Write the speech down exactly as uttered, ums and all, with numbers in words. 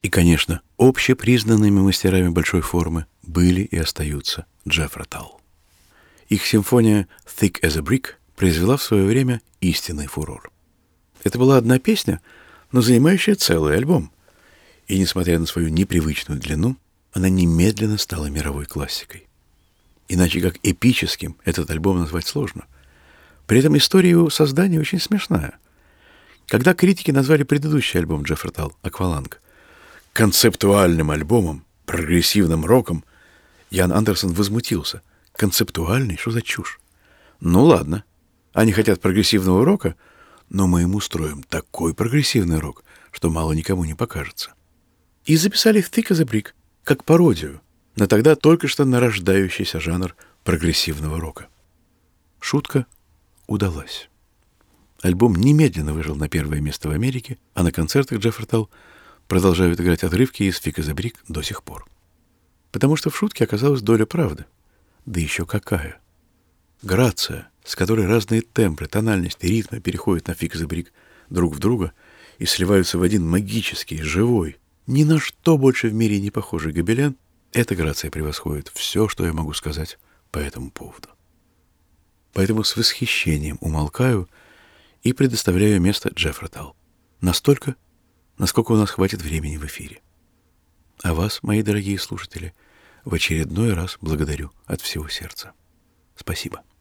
И, конечно, общепризнанными мастерами большой формы были и остаются Джеффри Тал. Их симфония «Thick as a Brick» произвела в свое время истинный фурор. Это была одна песня, но занимающая целый альбом. И, несмотря на свою непривычную длину, она немедленно стала мировой классикой. Иначе как эпическим этот альбом назвать сложно. При этом история его создания очень смешная. Когда критики назвали предыдущий альбом Джеффри Тал «Акваланг» концептуальным альбомом, прогрессивным роком, Ян Андерсон возмутился. Концептуальный? Что за чушь? Ну ладно, они хотят прогрессивного рока, но мы им устроим такой прогрессивный рок, что мало никому не покажется. И записали «Thick as a Brick» как пародию на тогда только что нарождающийся жанр прогрессивного рока. Шутка удалась. Альбом немедленно вышел на первое место в Америке, а на концертах Джеффри Тал продолжают играть отрывки из «Thick as a Brick» до сих пор. Потому что в шутке оказалась доля правды. Да еще какая! Грация, с которой разные тембры, тональности, ритмы переходят на «Thick as a Brick» друг в друга и сливаются в один магический, живой, ни на что больше в мире не похожий гобелен, эта грация превосходит все, что я могу сказать по этому поводу. Поэтому с восхищением умолкаю и предоставляю место Джеффри Тал. Настолько, насколько у нас хватит времени в эфире. А вас, мои дорогие слушатели, в очередной раз благодарю от всего сердца. Спасибо.